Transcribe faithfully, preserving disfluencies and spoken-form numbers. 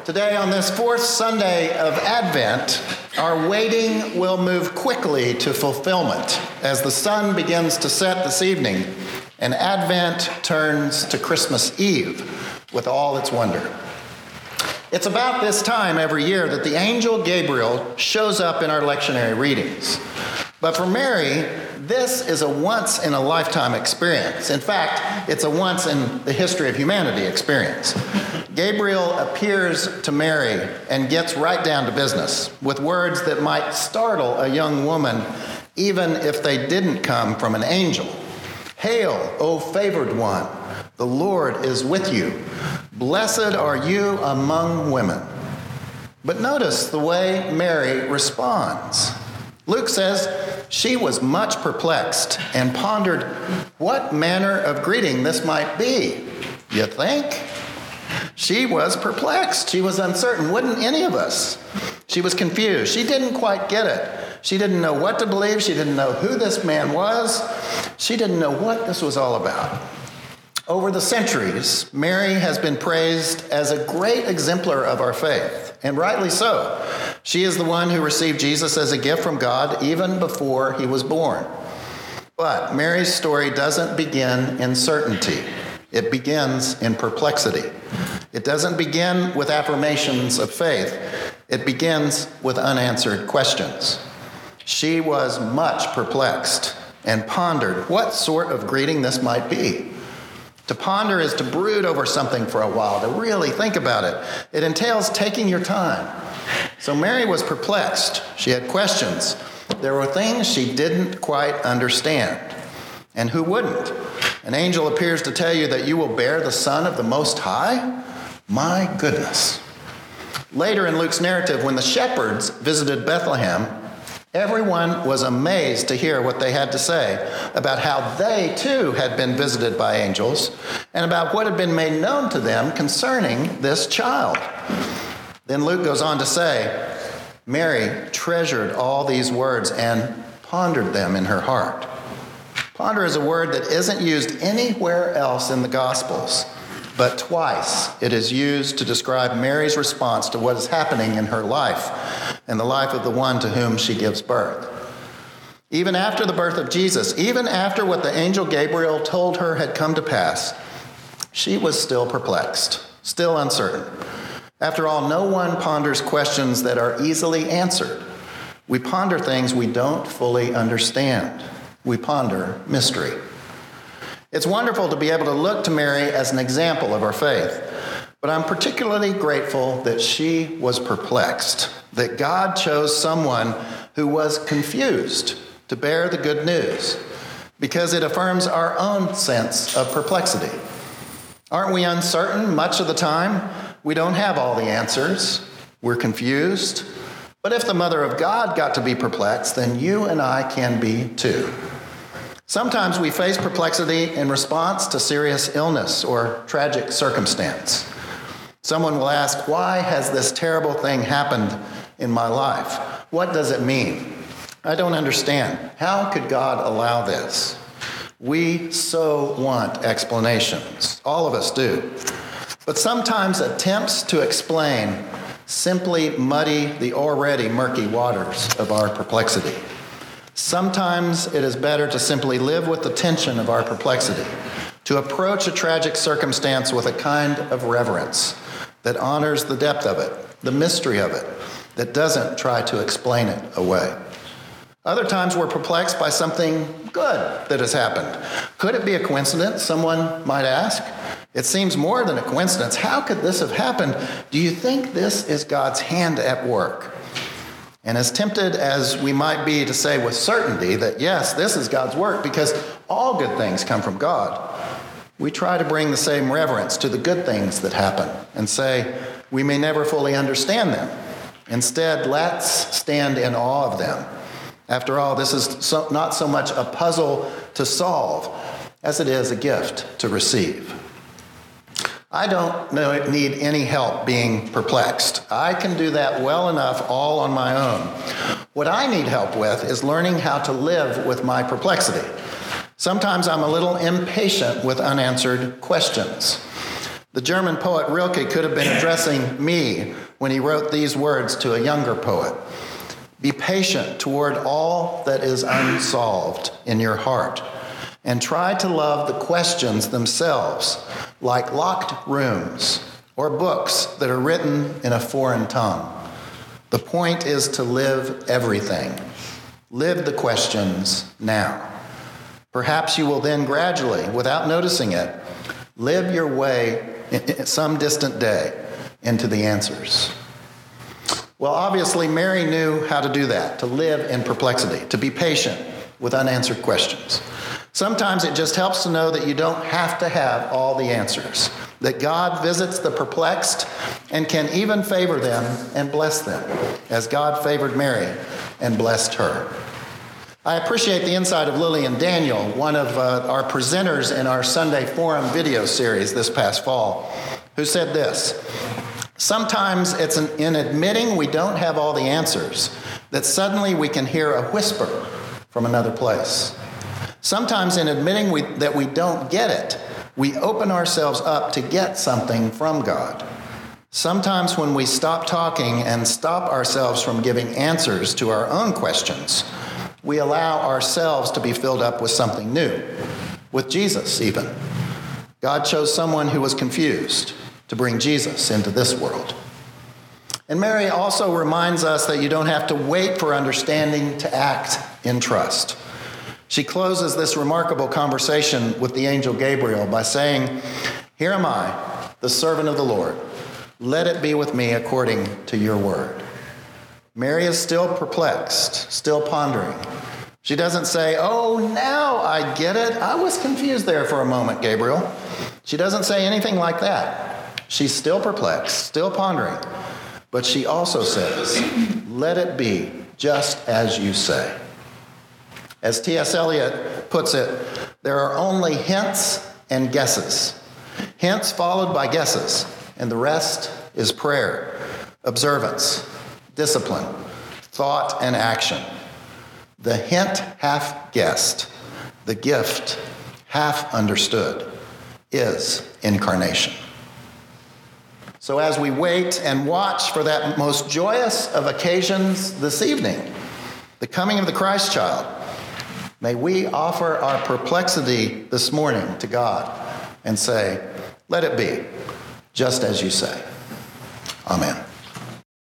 Today, on this fourth Sunday of Advent, our waiting will move quickly to fulfillment as the sun begins to set this evening and Advent turns to Christmas Eve with all its wonder. It's about this time every year that the angel Gabriel shows up in our lectionary readings. But for Mary, this is a once-in-a-lifetime experience. In fact, it's a once-in-the-history-of-humanity experience. Gabriel appears to Mary and gets right down to business with words that might startle a young woman even if they didn't come from an angel. Hail, O favored one, the Lord is with you. Blessed are you among women. But notice the way Mary responds. Luke says she was much perplexed and pondered what manner of greeting this might be. You think? She was perplexed. She was uncertain. Wouldn't any of us? She was confused. She didn't quite get it. She didn't know what to believe. She didn't know who this man was. She didn't know what this was all about. Over the centuries, Mary has been praised as a great exemplar of our faith, and rightly so. She is the one who received Jesus as a gift from God even before he was born. But Mary's story doesn't begin in certainty. It begins in perplexity. It doesn't begin with affirmations of faith. It begins with unanswered questions. She was much perplexed and pondered what sort of greeting this might be. To ponder is to brood over something for a while, to really think about it. It entails taking your time. So Mary was perplexed. She had questions. There were things she didn't quite understand. And who wouldn't? An angel appears to tell you that you will bear the Son of the Most High? My goodness. Later in Luke's narrative, when the shepherds visited Bethlehem, everyone was amazed to hear what they had to say about how they too had been visited by angels and about what had been made known to them concerning this child. Then Luke goes on to say, Mary treasured all these words and pondered them in her heart. Ponder is a word that isn't used anywhere else in the Gospels, but twice it is used to describe Mary's response to what is happening in her life and the life of the one to whom she gives birth. Even after the birth of Jesus, even after what the angel Gabriel told her had come to pass, she was still perplexed, still uncertain. After all, no one ponders questions that are easily answered. We ponder things we don't fully understand. We ponder mystery. It's wonderful to be able to look to Mary as an example of our faith, but I'm particularly grateful that she was perplexed, that God chose someone who was confused to bear the good news, because it affirms our own sense of perplexity. Aren't we uncertain much of the time? We don't have all the answers. We're confused. But if the Mother of God got to be perplexed, then you and I can be too. Sometimes we face perplexity in response to serious illness or tragic circumstance. Someone will ask, why has this terrible thing happened in my life? What does it mean? I don't understand. How could God allow this? We so want explanations. All of us do. But sometimes attempts to explain simply muddy the already murky waters of our perplexity. Sometimes it is better to simply live with the tension of our perplexity, to approach a tragic circumstance with a kind of reverence that honors the depth of it, the mystery of it, that doesn't try to explain it away. Other times we're perplexed by something good that has happened. Could it be a coincidence, someone might ask? It seems more than a coincidence. How could this have happened? Do you think this is God's hand at work? And as tempted as we might be to say with certainty that, yes, this is God's work because all good things come from God, we try to bring the same reverence to the good things that happen and say we may never fully understand them. Instead, let's stand in awe of them. After all, this is so, not so much a puzzle to solve as it is a gift to receive. I don't know, need any help being perplexed. I can do that well enough all on my own. What I need help with is learning how to live with my perplexity. Sometimes I'm a little impatient with unanswered questions. The German poet Rilke could have been addressing me when he wrote these words to a younger poet. Be patient toward all that is unsolved in your heart, and try to love the questions themselves, like locked rooms or books that are written in a foreign tongue. The point is to live everything. Live the questions now. Perhaps you will then gradually, without noticing it, live your way some distant day into the answers. Well, obviously, Mary knew how to do that, to live in perplexity, to be patient with unanswered questions. Sometimes it just helps to know that you don't have to have all the answers, that God visits the perplexed and can even favor them and bless them, as God favored Mary and blessed her. I appreciate the insight of Lillian Daniel, one of uh, our presenters in our Sunday Forum video series this past fall, who said this: sometimes it's an, in admitting we don't have all the answers that suddenly we can hear a whisper from another place. Sometimes in admitting we, that we don't get it, we open ourselves up to get something from God. Sometimes when we stop talking and stop ourselves from giving answers to our own questions, we allow ourselves to be filled up with something new, with Jesus even. God chose someone who was confused to bring Jesus into this world. And Mary also reminds us that you don't have to wait for understanding to act in trust. She closes this remarkable conversation with the angel Gabriel by saying, "Here am I, the servant of the Lord. Let it be with me according to your word." Mary is still perplexed, still pondering. She doesn't say, "Oh, now I get it. I was confused there for a moment, Gabriel." She doesn't say anything like that. She's still perplexed, still pondering. But she also says, "Let it be just as you say." As T S Eliot puts it, there are only hints and guesses. Hints followed by guesses, and the rest is prayer, observance, discipline, thought, and action. The hint half guessed, the gift half understood, is incarnation. So as we wait and watch for that most joyous of occasions this evening, the coming of the Christ child, may we offer our perplexity this morning to God and say, "Let it be just as you say." Amen.